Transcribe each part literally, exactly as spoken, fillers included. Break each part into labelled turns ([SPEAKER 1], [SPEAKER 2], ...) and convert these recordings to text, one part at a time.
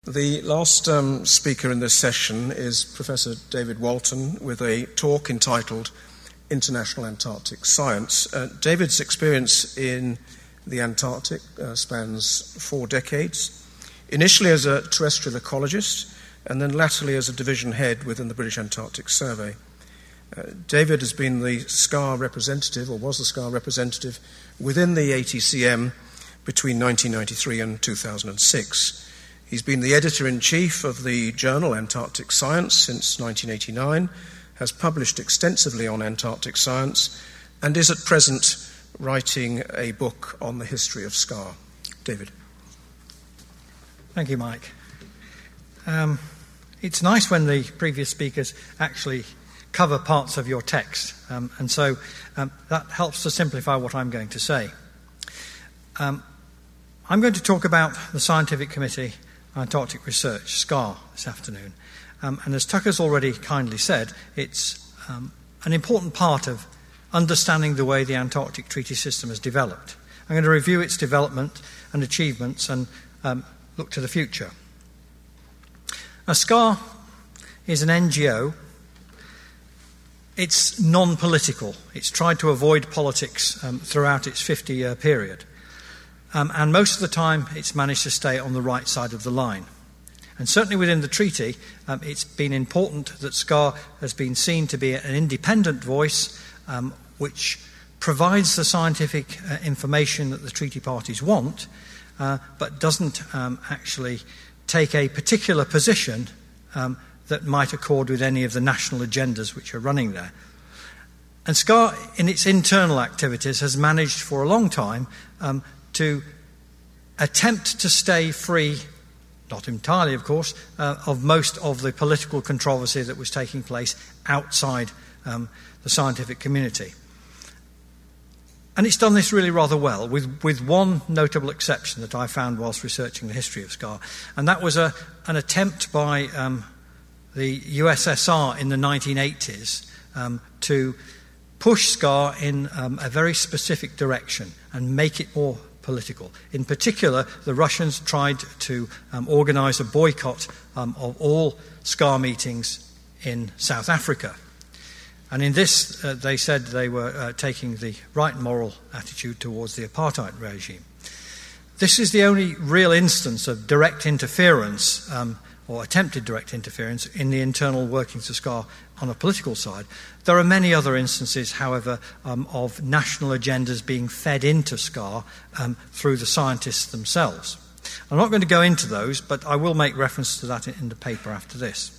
[SPEAKER 1] The last um, speaker in this session is Professor David Walton with a talk entitled International Antarctic Science. Uh, David's experience in the Antarctic uh, spans four decades, initially as a terrestrial ecologist and then latterly as a division head within the British Antarctic Survey. Uh, David has been the SCAR representative, or was the SCAR representative, within the A T C M between nineteen ninety-three and two thousand six. He's been the editor-in-chief of the journal Antarctic Science since nineteen eighty-nine, has published extensively on Antarctic science, and is at present writing a book on the history of SCAR. David.
[SPEAKER 2] Thank you, Mike. Um, it's nice when the previous speakers actually cover parts of your text, um, and so um, that helps to simplify what I'm going to say. Um, I'm going to talk about the Scientific Committee on Antarctic Research, SCAR, this afternoon. Um, and as Tucker's already kindly said, it's um, an important part of understanding the way the Antarctic Treaty System has developed. I'm going to review its development and achievements and um, look to the future. Now, SCAR is an N G O. It's non-political. It's tried to avoid politics um, throughout its fifty-year period. Um, and most of the time, it's managed to stay on the right side of the line. And certainly within the treaty, um, it's been important that SCAR has been seen to be an independent voice um, which provides the scientific uh, information that the treaty parties want, uh, but doesn't um, actually take a particular position um, that might accord with any of the national agendas which are running there. And SCAR, in its internal activities, has managed for a long time um, to attempt to stay free, not entirely of course, uh, of most of the political controversy that was taking place outside um, the scientific community. And it's done this really rather well, with, with one notable exception that I found whilst researching the history of SCAR, and that was a, an attempt by um, the U S S R in the nineteen eighties um, to push SCAR in um, a very specific direction and make it more political. In particular, the Russians tried to um, organise a boycott um, of all SCAR meetings in South Africa. And in this, uh, they said they were uh, taking the right moral attitude towards the apartheid regime. This is the only real instance of direct interference, um, or attempted direct interference, in the internal workings of SCAR on a political side. There are many other instances, however, um, of national agendas being fed into SCAR um, through the scientists themselves. I'm not going to go into those, but I will make reference to that in, in the paper after this.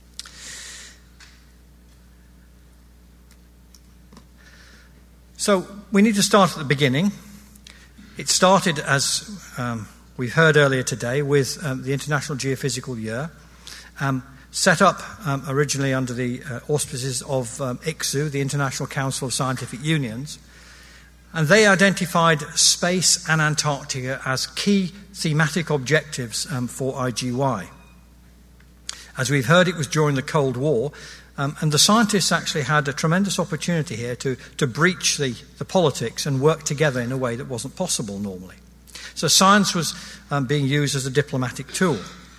[SPEAKER 2] So we need to start at the beginning. It started, as um, we've heard earlier today, with um, the International Geophysical Year, um, set up um, originally under the uh, auspices of um, I C S U, the International Council of Scientific Unions, and they identified space and Antarctica as key thematic objectives um, for I G Y. As we've heard, it was during the Cold War, um, and the scientists actually had a tremendous opportunity here to, to breach the, the politics and work together in a way that wasn't possible normally. So science was um, being used as a diplomatic tool.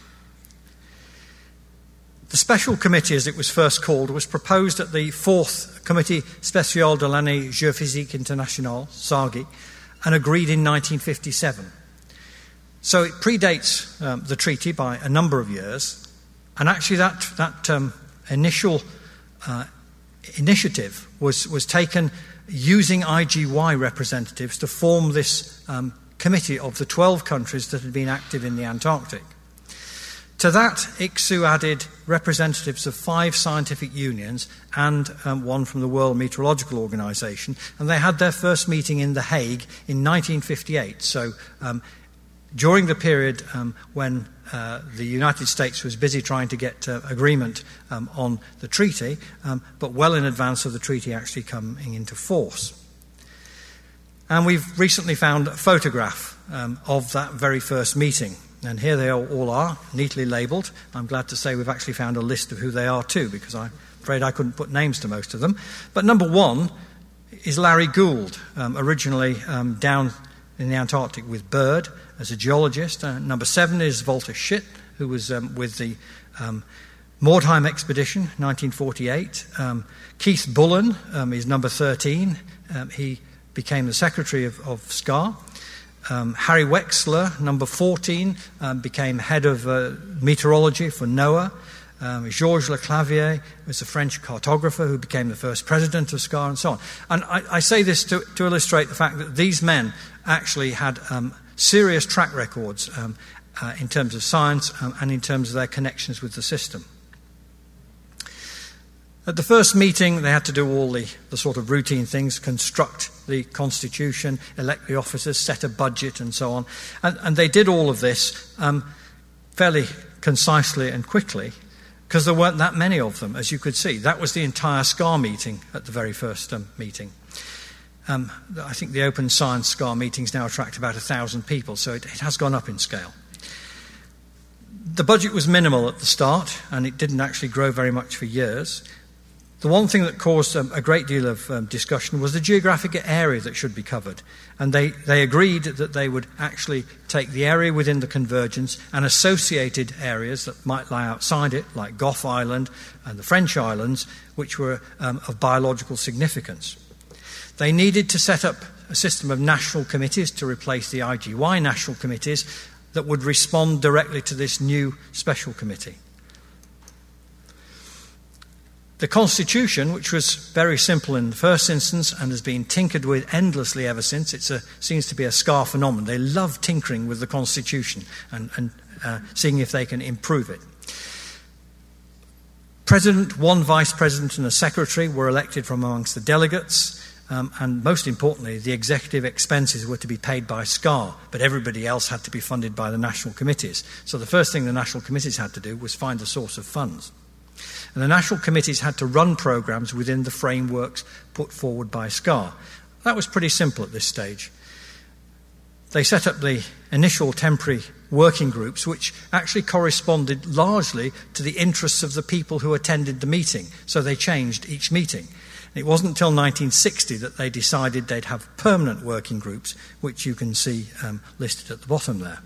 [SPEAKER 2] The Special Committee, as it was first called, was proposed at the fourth Comité Spécial de l'Année Géophysique Internationale, SAGI, and agreed in nineteen fifty-seven. So it predates um, the treaty by a number of years, and actually that, that um, initial uh, initiative was, was taken using I G Y representatives to form this um, committee of the twelve countries that had been active in the Antarctic. To that, I C S U added representatives of five scientific unions and um, one from the World Meteorological Organization, and they had their first meeting in The Hague in nineteen fifty-eight. So um, during the period um, when uh, the United States was busy trying to get uh, agreement um, on the treaty, um, but well in advance of the treaty actually coming into force. And we've recently found a photograph um, of that very first meeting. And here they all are, neatly labelled. I'm glad to say we've actually found a list of who they are too, because I'm afraid I couldn't put names to most of them. But number one is Larry Gould, um, originally um, down in the Antarctic with Byrd as a geologist. Uh, number seven is Walter Schitt, who was um, with the um, Mordheim expedition, nineteen forty-eight. Um, Keith Bullen um, is number thirteen. Um, he became the secretary of, of SCAR. Um, Harry Wexler, number fourteen, um, became head of uh, meteorology for NOAA. Um, Georges Leclavier was a French cartographer who became the first president of SCAR, and so on. And I, I say this to, to illustrate the fact that these men actually had um, serious track records um, uh, in terms of science um, and in terms of their connections with the system. At the first meeting, they had to do all the, the sort of routine things, construct the constitution, elect the officers, set a budget, and so on. And, and they did all of this um, fairly concisely and quickly, because there weren't that many of them, as you could see. That was the entire SCAR meeting at the very first um, meeting. Um, I think the Open Science SCAR meetings now attract about a thousand people, so it, it has gone up in scale. The budget was minimal at the start, and it didn't actually grow very much for years. The one thing that caused um, a great deal of um, discussion was the geographic area that should be covered. And they, they agreed that they would actually take the area within the convergence and associated areas that might lie outside it, like Gough Island and the French islands, which were um, of biological significance. They needed to set up a system of national committees to replace the I G Y national committees that would respond directly to this new special committee. The Constitution, which was very simple in the first instance and has been tinkered with endlessly ever since, it seems to be a SCAR phenomenon. They love tinkering with the Constitution and, and uh, seeing if they can improve it. President, one vice president and a secretary were elected from amongst the delegates, um, and most importantly, the executive expenses were to be paid by SCAR, but everybody else had to be funded by the national committees. So the first thing the national committees had to do was find the source of funds. And the national committees had to run programs within the frameworks put forward by SCAR. That was pretty simple at this stage. They set up the initial temporary working groups, which actually corresponded largely to the interests of the people who attended the meeting. So they changed each meeting. It wasn't until nineteen sixty that they decided they'd have permanent working groups, which you can see um, listed at the bottom there.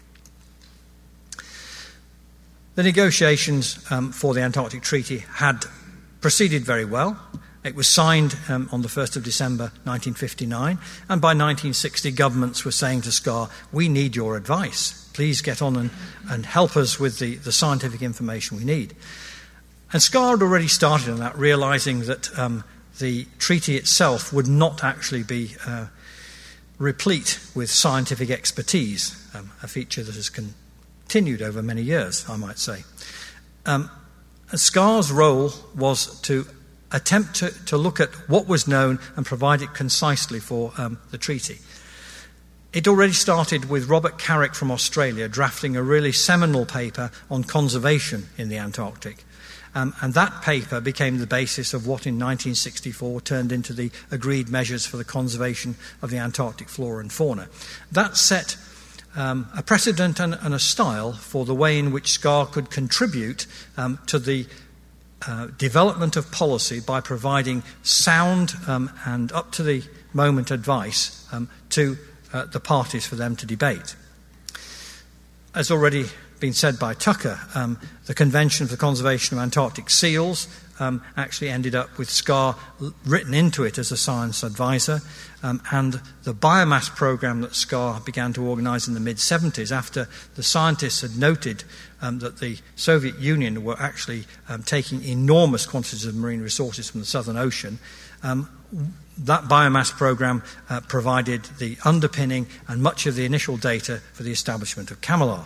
[SPEAKER 2] The negotiations um, for the Antarctic Treaty had proceeded very well. It was signed um, on the first of December nineteen fifty-nine, and by nineteen sixty governments were saying to SCAR, we need your advice. Please get on and, and help us with the, the scientific information we need. And SCAR had already started on that, realising that um, the treaty itself would not actually be uh, replete with scientific expertise, um, a feature that has con- continued over many years, I might say. Um, SCAR's role was to attempt to, to look at what was known and provide it concisely for um, the treaty. It already started with Robert Carrick from Australia drafting a really seminal paper on conservation in the Antarctic. Um, and that paper became the basis of what in nineteen sixty-four turned into the agreed measures for the conservation of the Antarctic flora and fauna. That set Um, a precedent and, and a style for the way in which SCAR could contribute um, to the uh, development of policy by providing sound um, and up-to-the-moment advice um, to uh, the parties for them to debate. As already been said by Tucker, um, the Convention for the Conservation of Antarctic Seals um, actually ended up with SCAR written into it as a science advisor, um, and the biomass program that SCAR began to organise in the mid-seventies after the scientists had noted um, that the Soviet Union were actually um, taking enormous quantities of marine resources from the Southern Ocean. Um, that biomass program uh, provided the underpinning and much of the initial data for the establishment of CAMELAR.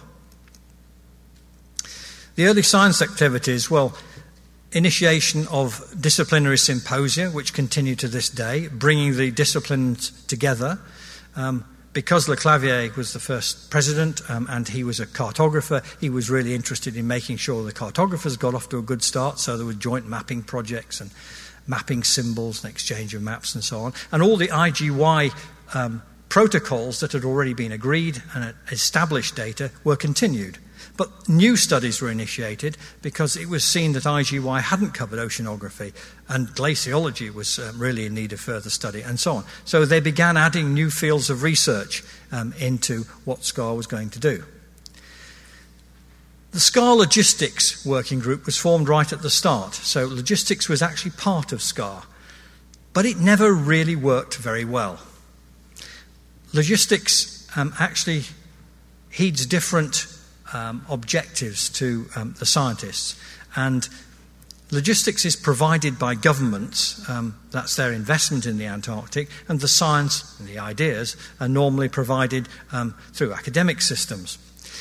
[SPEAKER 2] The early science activities, well, initiation of disciplinary symposia, which continue to this day, bringing the disciplines together. Um, because Leclavier was the first president um, and he was a cartographer, he was really interested in making sure the cartographers got off to a good start, so there were joint mapping projects and mapping symbols and exchange of maps and so on. And all the I G Y um, protocols that had already been agreed and established data were continued. But new studies were initiated because it was seen that I G Y hadn't covered oceanography and glaciology was um, really in need of further study and so on. So they began adding new fields of research um, into what SCAR was going to do. The SCAR Logistics Working Group was formed right at the start, so logistics was actually part of SCAR, but it never really worked very well. Logistics um, actually heeds different um, objectives to um, the scientists, and logistics is provided by governments, um, that's their investment in the Antarctic, and the science and the ideas are normally provided um, through academic systems.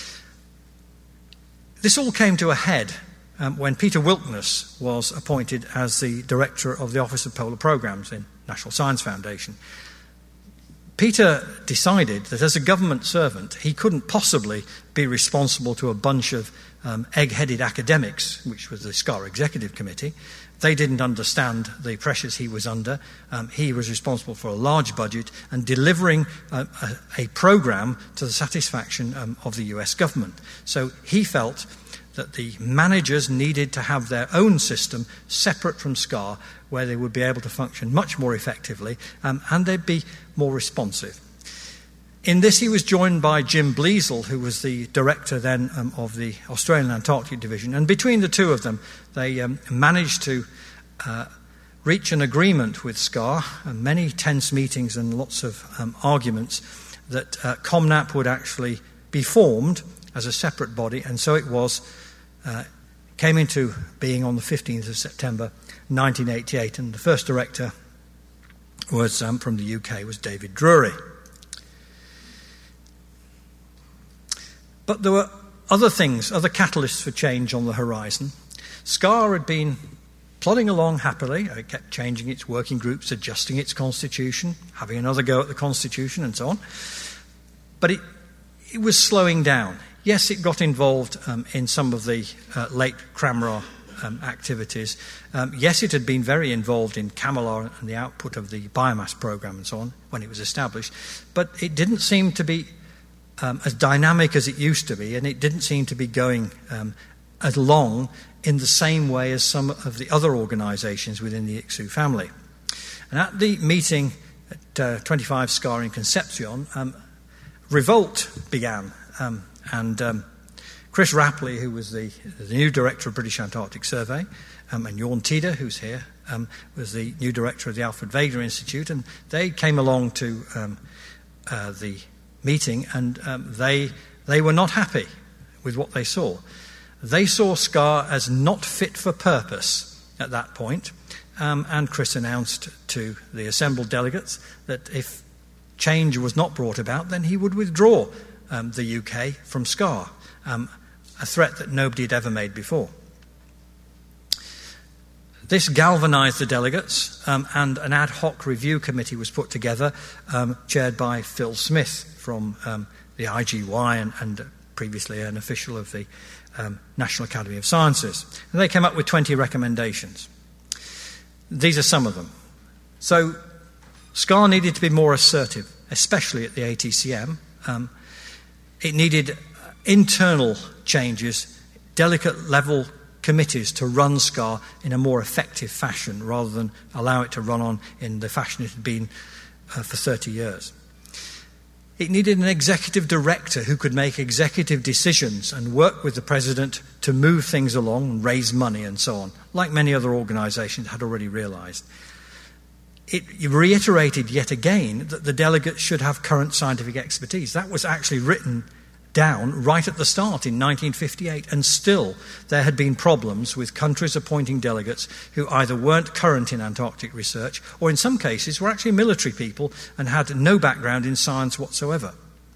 [SPEAKER 2] This all came to a head um, when Peter Wilkness was appointed as the director of the Office of Polar Programs in National Science Foundation. Peter decided that as a government servant, he couldn't possibly be responsible to a bunch of um, egg-headed academics, which was the SCAR Executive Committee. They didn't understand the pressures he was under. Um, he was responsible for a large budget and delivering a, a, a program to the satisfaction um, of the U S government. So he felt that the managers needed to have their own system separate from SCAR, where they would be able to function much more effectively um, and they'd be more responsive. In this, he was joined by Jim Bleasel, who was the director then um, of the Australian Antarctic Division, and between the two of them, they um, managed to uh, reach an agreement with SCAR, and many tense meetings and lots of um, arguments, that uh, COMNAP would actually be formed as a separate body, and so it was, uh, came into being on the fifteenth of September nineteen eighty-eight, and the first director was um, from the U K was David Drury. But there were other things, other catalysts for change on the horizon. SCAR had been plodding along happily. It kept changing its working groups, adjusting its constitution, having another go at the constitution and so on. But it, it was slowing down. Yes, it got involved um, in some of the uh, late CRAMRA um, activities. Um, yes, it had been very involved in CAMELAR and the output of the biomass program and so on when it was established. But it didn't seem to be Um, as dynamic as it used to be, and it didn't seem to be going um, as long in the same way as some of the other organisations within the I C S U family. And at the meeting at uh, twenty-five SCAR in Concepcion, um, revolt began, um, and um, Chris Rapley, who was the, the new director of British Antarctic Survey, um, and Jorn Tiede, who's here, um, was the new director of the Alfred Wegener Institute, and they came along to um, uh, the meeting, and um, they they were not happy with what they saw. They saw SCAR as not fit for purpose at that point, um, and Chris announced to the assembled delegates that if change was not brought about, then he would withdraw um, the U K from SCAR, um, a threat that nobody had ever made before. This galvanised the delegates, um, and an ad hoc review committee was put together, um, chaired by Phil Smith from um, the I G Y and, and previously an official of the um, National Academy of Sciences. And they came up with twenty recommendations. These are some of them. So SCAR needed to be more assertive, especially at the A T C M. Um, it needed internal changes, delicate level committees to run SCAR in a more effective fashion rather than allow it to run on in the fashion it had been uh, for thirty years. It needed an executive director who could make executive decisions and work with the president to move things along and raise money and so on, like many other organisations had already realised. It reiterated yet again that the delegates should have current scientific expertise. That was actually written down right at the start in nineteen fifty-eight, and still there had been problems with countries appointing delegates who either weren't current in Antarctic research or in some cases were actually military people and had no background in science whatsoever.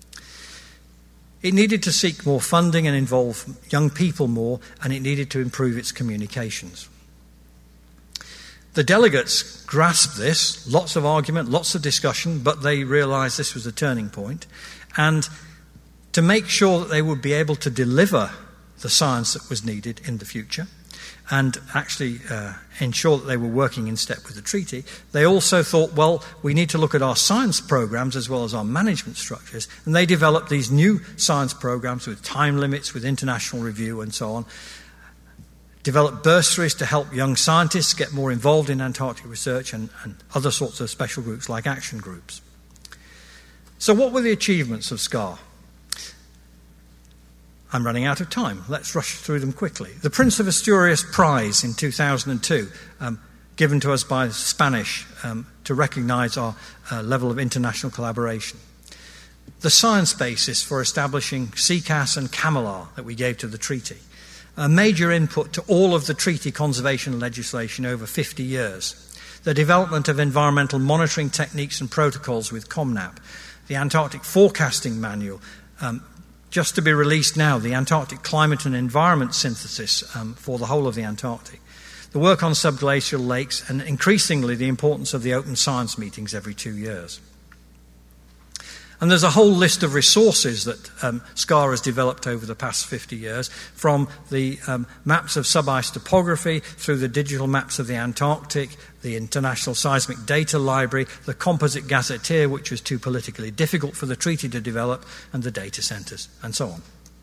[SPEAKER 2] It needed to seek more funding and involve young people more, and it needed to improve its communications. The delegates grasped this, lots of argument, lots of discussion, but they realised this was a turning point, and to make sure that they would be able to deliver the science that was needed in the future and actually uh, ensure that they were working in step with the treaty, they also thought, well, we need to look at our science programs as well as our management structures, and they developed these new science programs with time limits, with international review and so on, developed bursaries to help young scientists get more involved in Antarctic research, and, and other sorts of special groups like action groups. So what were the achievements of SCAR? I'm running out of time. Let's rush through them quickly. The Prince of Asturias Prize in two thousand two, um, given to us by the Spanish um, to recognise our uh, level of international collaboration. The science basis for establishing C C A S and CAMELAR that we gave to the treaty. A major input to all of the treaty conservation legislation over fifty years. The development of environmental monitoring techniques and protocols with COMNAP. The Antarctic Forecasting Manual, um, just to be released now, the Antarctic Climate and Environment Synthesis um, for the whole of the Antarctic. The work on subglacial lakes, and increasingly the importance of the open science meetings every two years. And there's a whole list of resources that um, SCAR has developed over the past fifty years, from the um, maps of sub-ice topography through the digital maps of the Antarctic, the International Seismic Data Library, the Composite Gazetteer, which was too politically difficult for the treaty to develop, and the data centres, and so on.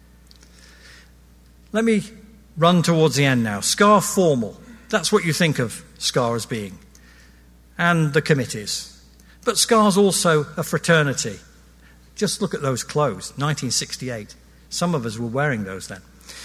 [SPEAKER 2] Let me run towards the end now. SCAR formal. That's what you think of SCAR as being. And the committees. But SCAR's also a fraternity. Just look at those clothes, nineteen sixty-eight. Some of us were wearing those then.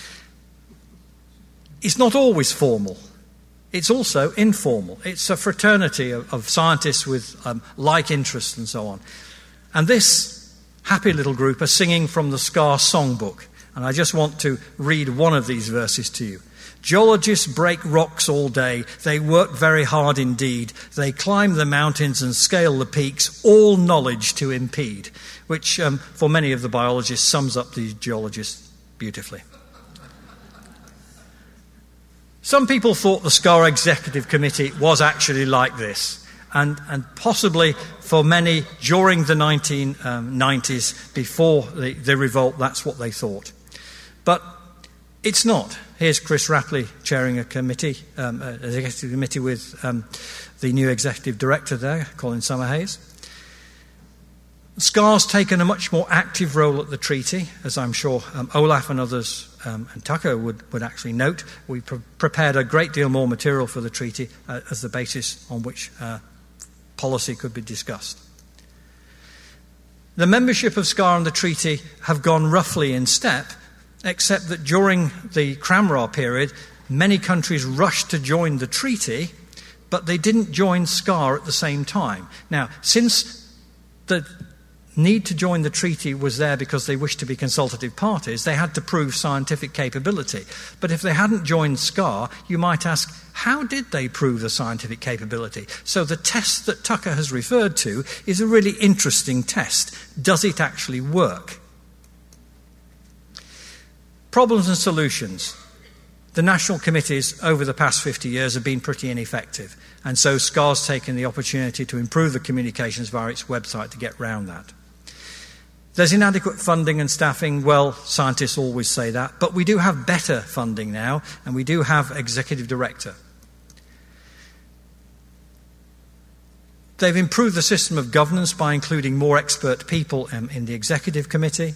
[SPEAKER 2] It's not always formal. It's also informal. It's a fraternity of, of scientists with um, like interests and so on. And this happy little group are singing from the SCAR songbook. And I just want to read one of these verses to you. Geologists break rocks all day. They work very hard indeed. They climb the mountains and scale the peaks, all knowledge to impede, which um, for many of the biologists sums up the geologists beautifully. Some people thought the SCAR Executive Committee was actually like this, and, and possibly for many during the nineteen nineties, before the, the revolt, that's what they thought. But it's not. Here's Chris Rapley chairing a committee, um, an executive committee with um, the new executive director there, Colin Summerhayes. SCAR's taken a much more active role at the treaty, as I'm sure um, Olaf and others um, and Tucker would, would actually note. We pre- prepared a great deal more material for the treaty uh, as the basis on which uh, policy could be discussed. The membership of SCAR and the treaty have gone roughly in step, except that during the Cranmar period, many countries rushed to join the treaty, but they didn't join SCAR at the same time. Now, since the need to join the treaty was there because they wished to be consultative parties, they had to prove scientific capability. But if they hadn't joined SCAR, you might ask, how did they prove the scientific capability? So the test that Tucker has referred to is a really interesting test. Does it actually work? Problems and solutions. The national committees over the past fifty years have been pretty ineffective, and so SCAR's taken the opportunity to improve the communications via its website to get round that. There's inadequate funding and staffing. Well, scientists always say that, but we do have better funding now, and we do have executive director. They've improved the system of governance by including more expert people um, in the executive committee,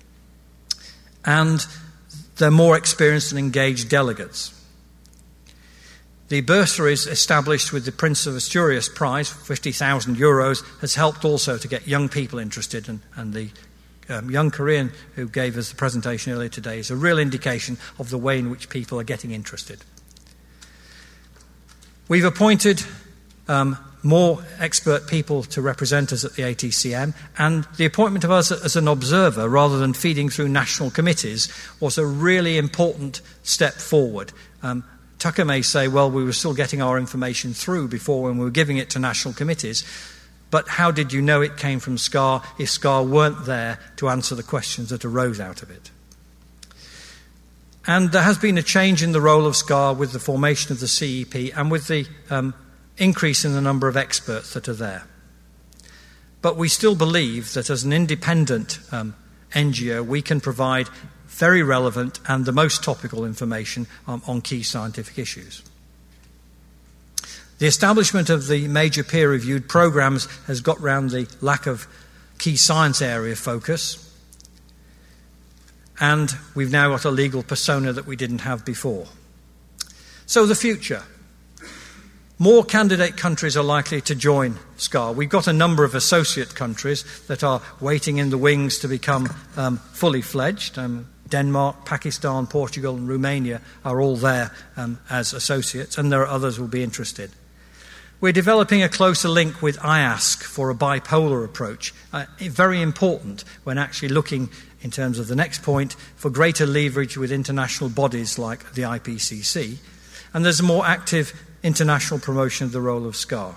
[SPEAKER 2] and they're more experienced and engaged delegates. The bursaries established with the Prince of Asturias Prize, fifty thousand euros, has helped also to get young people interested, and, and the um, young Korean who gave us the presentation earlier today is a real indication of the way in which people are getting interested. We've appointed um, more expert people to represent us at the A T C M, and the appointment of us as an observer rather than feeding through national committees was a really important step forward. Um, Tucker may say, well, we were still getting our information through before when we were giving it to national committees, but how did you know it came from SCAR if SCAR weren't there to answer the questions that arose out of it? And there has been a change in the role of SCAR with the formation of the C E P and with the um, increase in the number of experts that are there. But we still believe that as an independent um, N G O, we can provide very relevant and the most topical information um, on key scientific issues. The establishment of the major peer-reviewed programmes has got round the lack of key science area focus, and we've now got a legal persona that we didn't have before. So the future. More candidate countries are likely to join SCAR. We've got a number of associate countries that are waiting in the wings to become um, fully fledged. Um, Denmark, Pakistan, Portugal and Romania are all there um, as associates, and there are others who will be interested. We're developing a closer link with I A S C for a bipolar approach, uh, very important when actually looking, in terms of the next point, for greater leverage with international bodies like the I P C C. And there's a more active international promotion of the role of SCAR.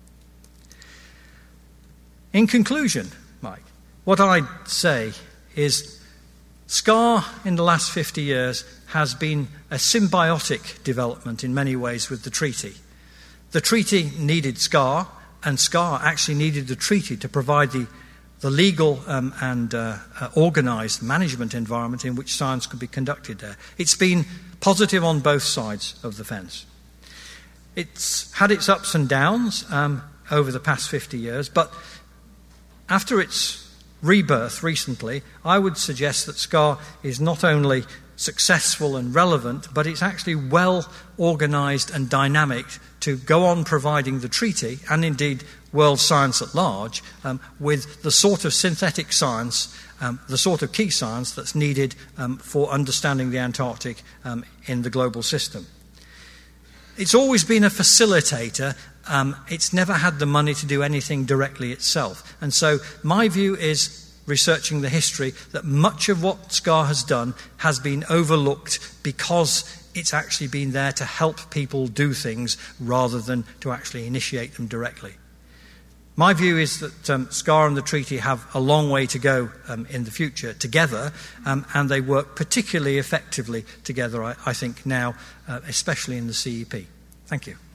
[SPEAKER 2] In conclusion, Mike, what I'd say is SCAR in the last fifty years has been a symbiotic development in many ways with the treaty. The treaty needed SCAR, and SCAR actually needed the treaty to provide the, the legal um, and uh, uh, organised management environment in which science could be conducted there. It's been positive on both sides of the fence. It's had its ups and downs um, over the past fifty years, but after its rebirth recently, I would suggest that SCAR is not only successful and relevant, but it's actually well organised and dynamic to go on providing the treaty, and indeed world science at large, um, with the sort of synthetic science, um, the sort of key science that's needed um, for understanding the Antarctic um, in the global system. It's always been a facilitator. Um, it's never had the money to do anything directly itself. And so my view is, researching the history, that much of what SCAR has done has been overlooked because it's actually been there to help people do things rather than to actually initiate them directly. My view is that um, SCAR and the treaty have a long way to go um, in the future together, um, and they work particularly effectively together, I, I think, now, uh, especially in the C E P. Thank you.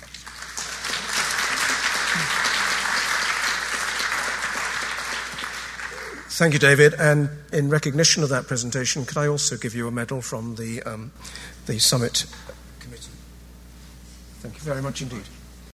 [SPEAKER 1] Thank you, David. And in recognition of that presentation, could I also give you a medal from the, um, the Summit Committee? Thank you very much indeed.